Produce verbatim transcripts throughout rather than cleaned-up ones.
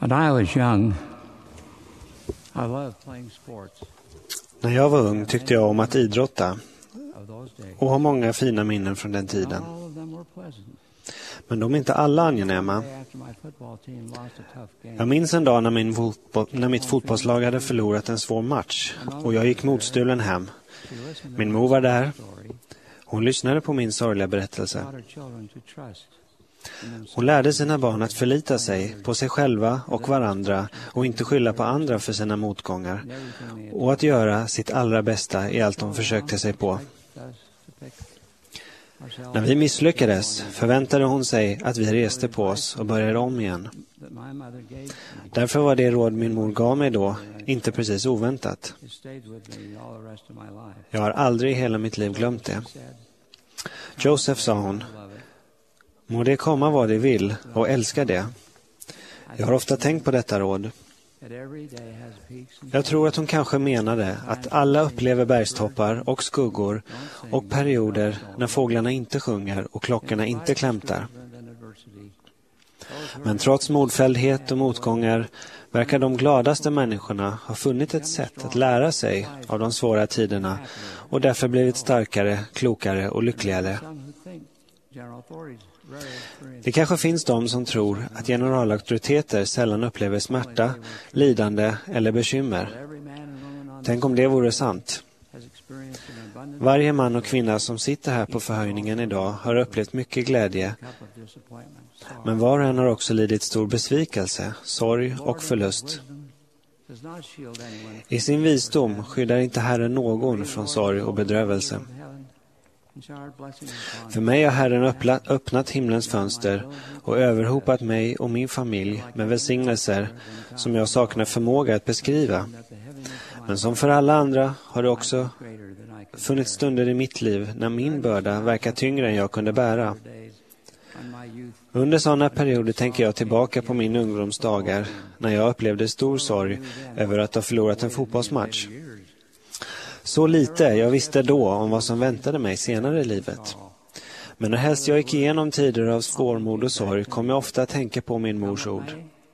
When I was young, I loved playing sports. När jag var ung tyckte jag om att idrotta och har många fina minnen från den tiden. Men de är inte alla angenäma. Jag minns en dag när, min fotboll, när mitt fotbollslag hade förlorat en svår match och jag gick motstulen hem. Min mor var där. Hon lyssnade på min sorgliga berättelse. Hon lärde sina barn att förlita sig på sig själva och varandra och inte skylla på andra för sina motgångar och att göra sitt allra bästa i allt de försökte sig på. När vi misslyckades förväntade hon sig att vi reste på oss och började om igen. Därför var det råd min mor gav mig då inte precis oväntat. Jag har aldrig i hela mitt liv glömt det. Joseph, sa hon, må det komma vad det vill och älska det. Jag har ofta tänkt på detta råd. Jag tror att hon kanske menade att alla upplever bergstoppar och skuggor och perioder när fåglarna inte sjunger och klockorna inte klämtar. Men trots modfälldhet och motgångar verkar de gladaste människorna ha funnit ett sätt att lära sig av de svåra tiderna och därför blivit starkare, klokare och lyckligare. Det kanske finns de som tror att generalauktoriteter sällan upplever smärta, lidande eller bekymmer. Tänk om det vore sant. Varje man och kvinna som sitter här på förhöjningen idag har upplevt mycket glädje. Men var och en har också lidit stor besvikelse, sorg och förlust. I sin visdom skyddar inte Herren någon från sorg och bedrövelse. För mig har Herren öppnat himlens fönster och överhopat mig och min familj med välsignelser som jag saknar förmåga att beskriva. Men som för alla andra har det också funnits stunder i mitt liv när min börda verkar tyngre än jag kunde bära. Under sådana perioder tänker jag tillbaka på min ungdomsdagar när jag upplevde stor sorg över att ha förlorat en fotbollsmatch. Så lite jag visste då om vad som väntade mig senare i livet. Men när helst jag gick igenom tider av svårmod och sorg kom jag ofta att tänka på min mors ord.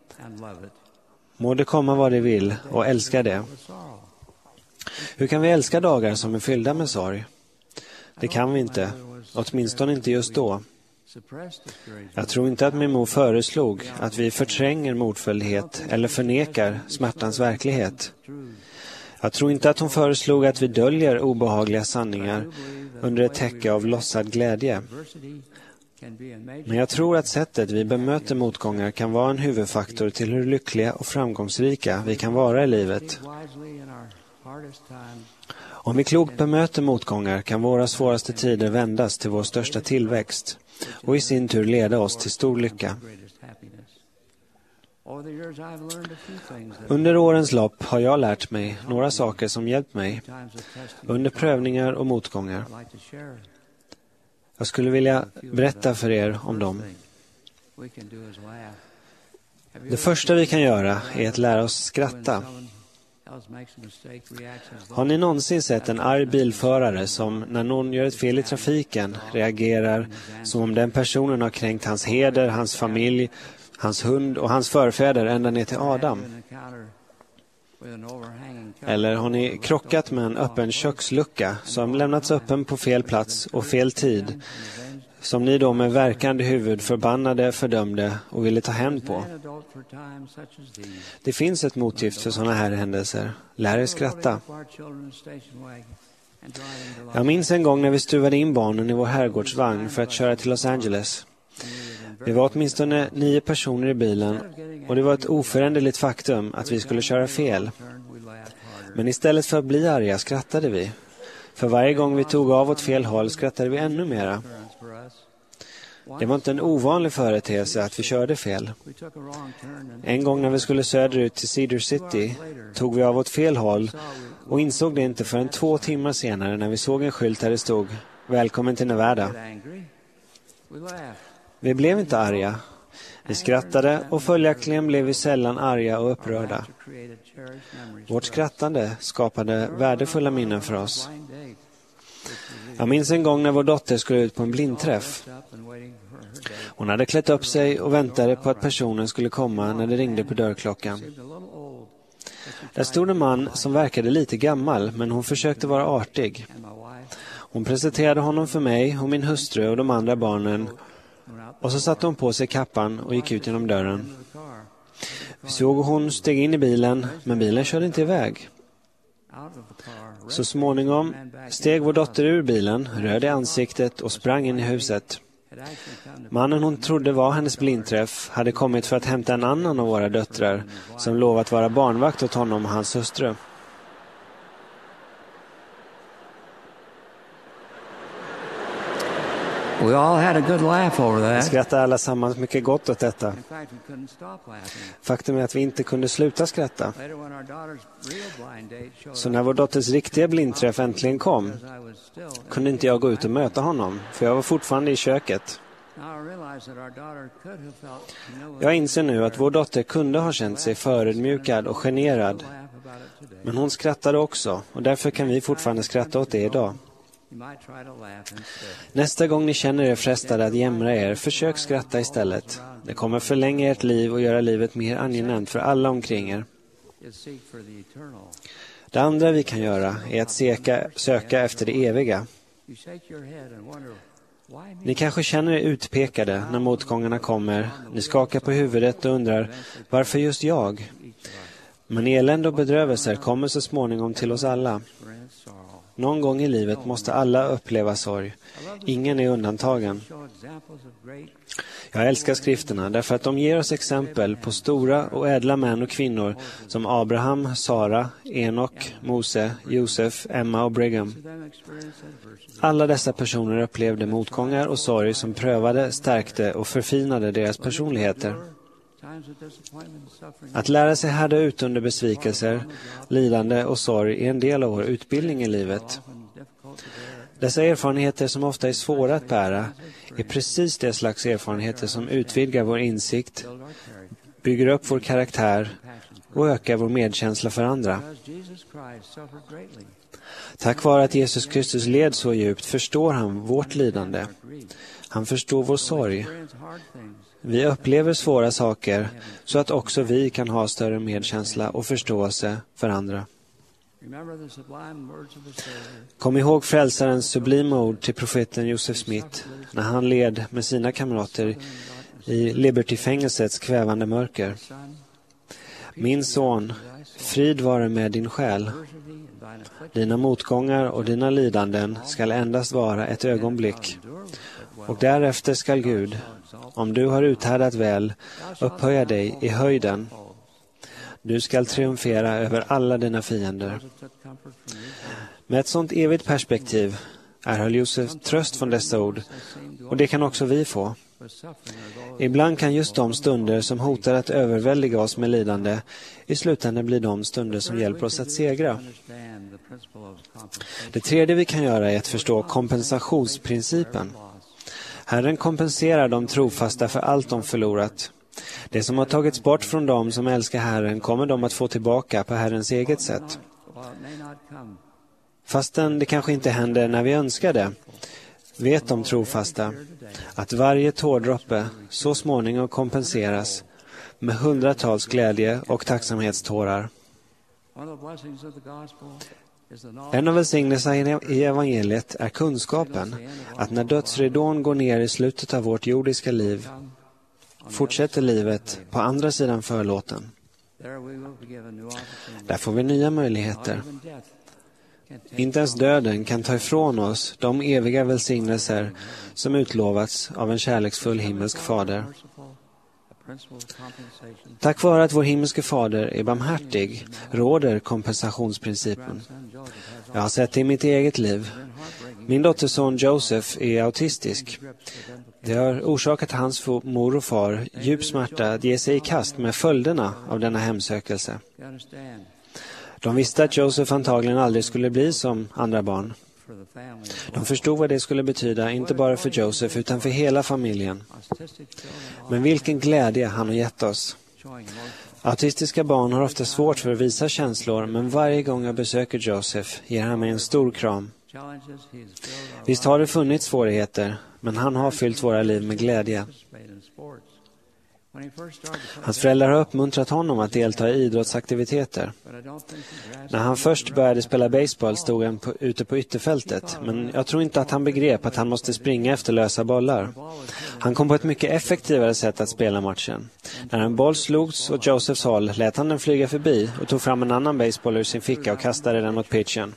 Må det komma vad det vill och älska det. Hur kan vi älska dagar som är fyllda med sorg? Det kan vi inte, åtminstone inte just då. Jag tror inte att min mor föreslog att vi förtränger modfällighet eller förnekar smärtans verklighet. Jag tror inte att hon föreslog att vi döljer obehagliga sanningar under ett täcke av lossad glädje. Men jag tror att sättet vi bemöter motgångar kan vara en huvudfaktor till hur lyckliga och framgångsrika vi kan vara i livet. Om vi klokt bemöter motgångar kan våra svåraste tider vändas till vår största tillväxt och i sin tur leda oss till stor lycka. Under årens lopp har jag lärt mig några saker som hjälpt mig under prövningar och motgångar. Jag skulle vilja berätta för er om dem. Det första vi kan göra är att lära oss skratta. Har ni någonsin sett en arg bilförare som när någon gör ett fel i trafiken reagerar som om den personen har kränkt hans heder, hans familj, hans hund och hans förfäder ända ner till Adam? Eller har ni krockat med en öppen kökslucka som lämnats öppen på fel plats och fel tid, som ni då med verkande huvud förbannade, fördömde och ville ta hämnd på? Det finns ett motgift för sådana här händelser. Lär er skratta. Jag minns en gång när vi stuvade in barnen i vår herrgårdsvagn för att köra till Los Angeles. Vi var åtminstone nio personer i bilen och det var ett oföränderligt faktum att vi skulle köra fel. Men istället för att bli arga skrattade vi. För varje gång vi tog av åt fel håll skrattade vi ännu mera. Det var inte en ovanlig företeelse att vi körde fel. En gång när vi skulle söderut till Cedar City tog vi av åt fel håll och insåg det inte förrän två timmar senare när vi såg en skylt där det stod "Välkommen till Nevada". Vi blev inte arga. Vi skrattade och följaktligen blev vi sällan arga och upprörda. Vårt skrattande skapade värdefulla minnen för oss. Jag minns en gång när vår dotter skulle ut på en blindträff. Hon hade klätt upp sig och väntade på att personen skulle komma när det ringde på dörrklockan. Där stod en man som verkade lite gammal, men hon försökte vara artig. Hon presenterade honom för mig och min hustru och de andra barnen, och så satte hon på sig kappan och gick ut genom dörren. Vi såg hon steg in i bilen, men bilen körde inte iväg. Så småningom steg vår dotter ur bilen, röd i ansiktet och sprang in i huset. Mannen hon trodde var hennes blindträff hade kommit för att hämta en annan av våra döttrar som lovat vara barnvakt åt honom och hans hustru. We all had a good laugh over Vi that. skrattade allesammans mycket gott åt detta. In fact, we couldn't stop laughing. Faktum är att vi inte kunde sluta skratta. Later when our daughter's real blind date showed Så när vår dotters riktiga blindträff äntligen kom up, I was still kunde inte jag gå ut och möta honom, för jag var fortfarande i köket. now I realized that our daughter could have felt humiliated. Jag inser nu att vår dotter kunde ha känt sig förödmjukad och generad. Laugh about it today. Men hon skrattade också, och därför kan vi fortfarande skratta åt det idag. You might try to laugh instead. Nästa gång ni känner er frestade att jämra er, försök skratta istället. Det kommer förlänga ert liv och göra livet mer angenämt för alla omkring er. Is seek for the eternal. Det andra vi kan göra är att söka, söka efter det eviga. You shake your head and wonder why me? Ni kanske känner er utpekade när motgångarna kommer. Ni skakar på huvudet och undrar, varför just jag? Men elände och bedrövelser kommer så småningom till oss alla. Experience sorrow. Någon gång i livet måste alla uppleva sorg. Ingen är undantagen. Show examples of great. Jag älskar skrifterna därför att de ger oss exempel på stora och ädla män och kvinnor som Abraham, Sara, Enok, Mose, Josef, Emma och Brigham. To them experience adversity. Alla dessa personer upplevde motgångar och sorg som prövade, stärkte och förfinade deras personligheter. Times of disappointment and suffering. Att lära sig härda ut under besvikelser, lidande och sorg är en del av vår utbildning i livet. Often difficult to bear. Dessa erfarenheter som ofta är svåra att bära är precis det slags erfarenheter som utvidgar vår insikt, Build our character. bygger upp vår karaktär Passion for och ökar vår medkänsla för andra. because Jesus Christ suffered greatly. Tack vare att Jesus Kristus led så djupt förstår han vårt lidande. Han förstår vår sorg. Experience hard things. Vi upplever svåra saker så att också vi kan ha större medkänsla och förståelse för andra. Remember the sublime words of the Savior. Kom ihåg frälsarens sublima ord till profeten Josef Smith när han led med sina kamrater i Liberty-fängelsets kvävande mörker. Son, Min son, frid vare med din själ. adversity and thine affliction Dina motgångar och dina lidanden skall endast vara ett ögonblick. endure with but Och därefter skall Gud, om du har uthärdat väl, upphöja dig i höjden. Du skall triumfera över alla dina fiender. Joseph took comfort from these words. Med ett sådant evigt perspektiv erhöll Josef tröst från dessa ord, They seem to och det kan också vi få. with suffering or those Ibland kan just de stunder som hotar att överväldiga oss med lidande i slutändan bli de stunder som hjälper oss att segra. understand the principle of compensation. Det tredje vi kan göra är att förstå kompensationsprincipen. Herren kompenserar de trofasta för allt de förlorat. Det som har tagits bort från dem som älskar Herren kommer de att få tillbaka på Herrens eget sätt. While it may not come Fastän det kanske inte händer när vi önskar det, vet de trofasta att varje tårdroppe så småningom kompenseras med hundratals glädje och tacksamhetstårar. one of the blessings of the gospel is the knowledge En av välsignelserna i evangeliet är kunskapen att när dödsridån går ner i slutet av vårt jordiska liv fortsätter livet på andra sidan förlåten. there we will be given new opportunities. Där får vi nya möjligheter. Even death can take Inte ens döden kan ta ifrån oss de eviga välsignelser som utlovats av en kärleksfull himmelsk fader. merciful, a principle of compensation. Tack vare att vår himmelske fader är barmhärtig råder kompensationsprincipen. Grandson Joseph has Jag har sett det i mitt eget liv. been heartbreaking Min dotterson Joseph är autistisk. grips with implications. Det har orsakat hans fo- mor och far djup smärta att ge sig i kast med följderna av denna hemsökelse. You understand, De visste att Joseph antagligen aldrig skulle bli som andra barn. for the family, De förstod vad det skulle betyda, inte bara för Joseph utan för hela familjen. autistic children Men vilken glädje han har gett oss. showing emotion. Autistiska barn har ofta svårt för att visa känslor, men varje gång jag besöker Joseph ger han mig en stor kram. Visst har det funnits svårigheter, men han har fyllt våra liv med glädje. Hans föräldrar har uppmuntrat honom att delta i idrottsaktiviteter. När han först började spela baseball stod han på, ute på ytterfältet, men jag tror inte att han begrep att han måste springa efter lösa bollar. Han kom på ett mycket effektivare sätt att spela matchen. När en boll slogs åt Josephs håll lät han den flyga förbi och tog fram en annan baseball ur sin ficka och kastade den mot pitchen.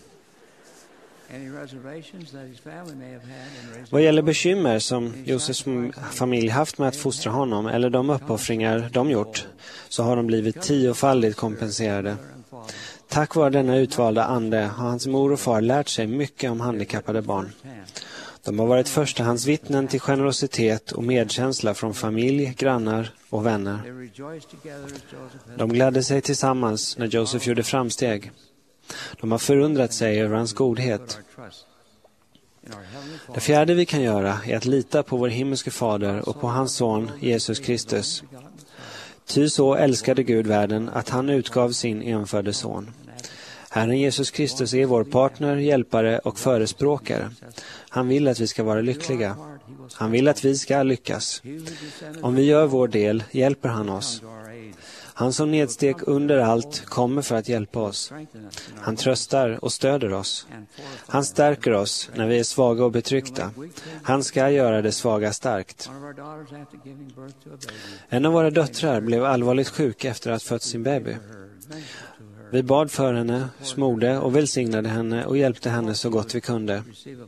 Vad gäller bekymmer som Josefs familj haft med att fostra honom eller de uppoffringar de gjort, så har de blivit tiofaldigt kompenserade. Tack vare denna utvalda ande har hans mor och far lärt sig mycket om handikappade barn. De har varit förstahandsvittnen till generositet och medkänsla från familj, grannar och vänner. De gladde sig tillsammans när Joseph gjorde framsteg. De har förundrat sig över hans godhet. Det fjärde vi kan göra är att lita på vår himmelske fader och på hans son Jesus Kristus. Ty så älskade Gud världen att han utgav sin enfödde son. Herren Jesus Kristus är vår partner, hjälpare och förespråkare. Han vill att vi ska vara lyckliga. Han vill att vi ska lyckas. Om vi gör vår del hjälper han oss. Han som nedsteg under allt kommer för att hjälpa oss. Han tröstar och stöder oss. Han stärker oss när vi är svaga och betryckta. Han ska göra det svaga starkt. En av våra döttrar blev allvarligt sjuk efter att fött sin baby. Vi bad för henne, smorde och välsignade henne och hjälpte henne så gott vi kunde.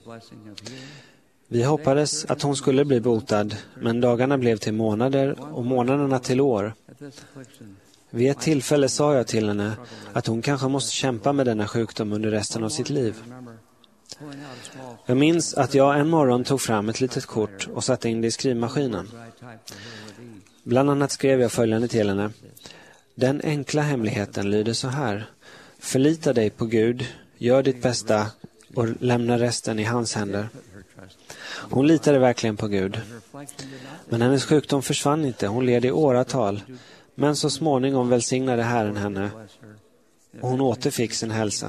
Vi hoppades att hon skulle bli botad, men dagarna blev till månader och månaderna till år. Vid ett tillfälle sa jag till henne att hon kanske måste kämpa med denna sjukdom under resten av sitt liv. Jag minns att jag en morgon tog fram ett litet kort och satte in det i skrivmaskinen. Bland annat skrev jag följande till henne. Den enkla hemligheten lyder så här. Förlita dig på Gud, gör ditt bästa och lämna resten i hans händer. Hon litade verkligen på Gud. Men hennes sjukdom försvann inte. Hon led i åratal. Men så småningom välsignade Herren henne. Och hon återfick sin hälsa.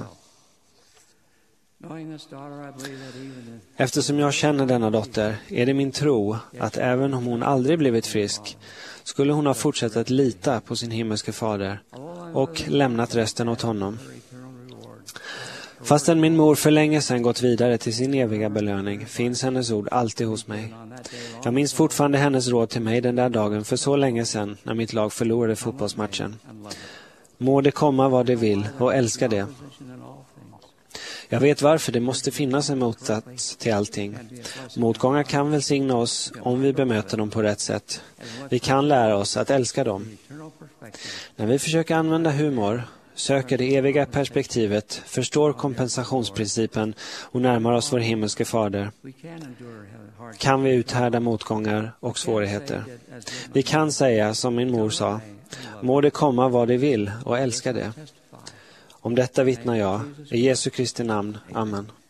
Eftersom jag känner denna dotter är det min tro att även om hon aldrig blivit frisk skulle hon ha fortsatt att lita på sin himmelske fader och lämnat resten åt honom. Fastän min mor för länge sedan gått vidare till sin eviga belöning finns hennes ord alltid hos mig. Jag minns fortfarande hennes råd till mig den där dagen för så länge sedan när mitt lag förlorade fotbollsmatchen. Må det komma vad det vill och älska det. Jag vet varför det måste finnas en motsats till allting. Motgångar kan välsigna oss om vi bemöter dem på rätt sätt. Vi kan lära oss att älska dem. När vi försöker använda humor, söker det eviga perspektivet, förstår kompensationsprincipen och närmar oss vår himmelske fader, kan vi uthärda motgångar och svårigheter. Vi kan säga som min mor sa, må det komma vad det vill och älska det. Om detta vittnar jag, i Jesu Kristi namn. Amen.